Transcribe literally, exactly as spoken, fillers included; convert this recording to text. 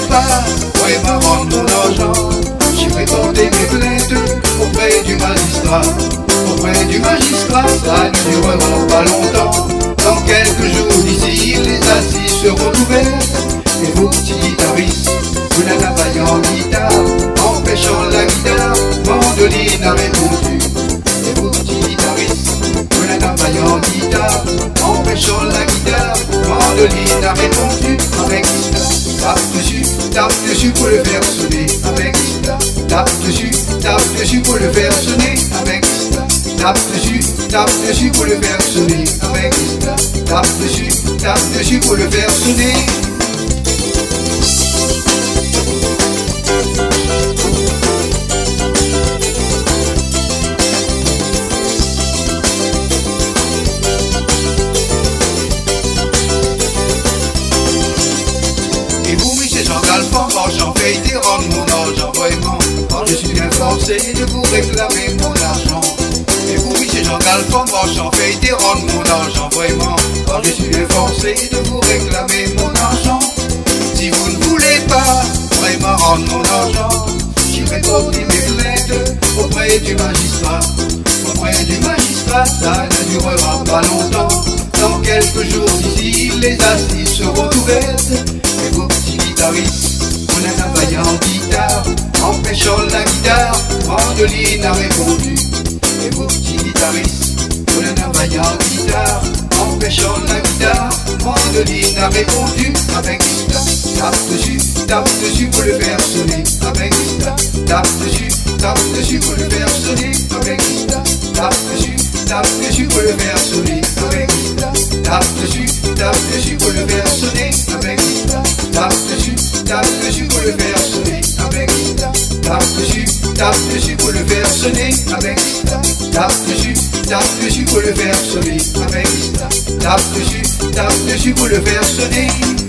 pas vraiment rendre mon argent, j'irai porter mes plaintes auprès du magistrat. Auprès du magistrat, ça ne durera pas longtemps. Dans quelques jours d'ici, les assises seront ouvertes. Et vos petits guitaristes, vous la travaillez en guitare, empêchant la guitare, Mandoline a répondu. Et vos petits guitaristes, vous la travaillez en guitare, empêchant la guitare, Mandoline a répondu. Avec guitare, tape dessus, tape dessus pour le faire sonner. Avec guitare, tape dessus, tape dessus pour le faire sonner. Avec guitare, tape dessus, tape dessus pour le faire sonner. Avec guitare, tape dessus, tape dessus pour le faire sonner. Et vous, monsieur Jean Galfond, j'en fais été rendre mon argent vraiment, quand je suis bien forcé de vous réclamer mon argent. Et vous, monsieur Jean Galfond, j'en fais été rendre mon argent vraiment, quand je suis bien forcé de vous réclamer mon argent. Si vous ne voulez pas vraiment rendre mon argent, j'irai porter mes plaintes auprès du magistrat. Auprès du magistrat, ça ne durera pas longtemps. Dans quelques jours d'ici, les assises seront ouvertes. Et vos petits guitaristes, on a travaillé en guitare, empêchant la guitare, Mandoline a répondu. Et vos petits guitaristes, on a travaillé en guitare, empêchant la guitare, Mandoline a répondu. Avec guitare, tape dessus, tape dessus pour le faire sonner. Avec guitare, tape dessus, tape dessus pour le faire sonner. Avec guitare, tape dessus, tape dessus pour le faire sonner. Avec guitare, tape dessus, tape dessus pour le faire sonner. Avec guitare, tape dessus, tape dessus pour le faire sonner. Avec guitare, tape dessus, tape dessus pour le faire sonner. Avec guitare, tape dessus, tape dessus pour le faire sonner. Avec guitare, tape dessus, tape dessus pour le faire sonner.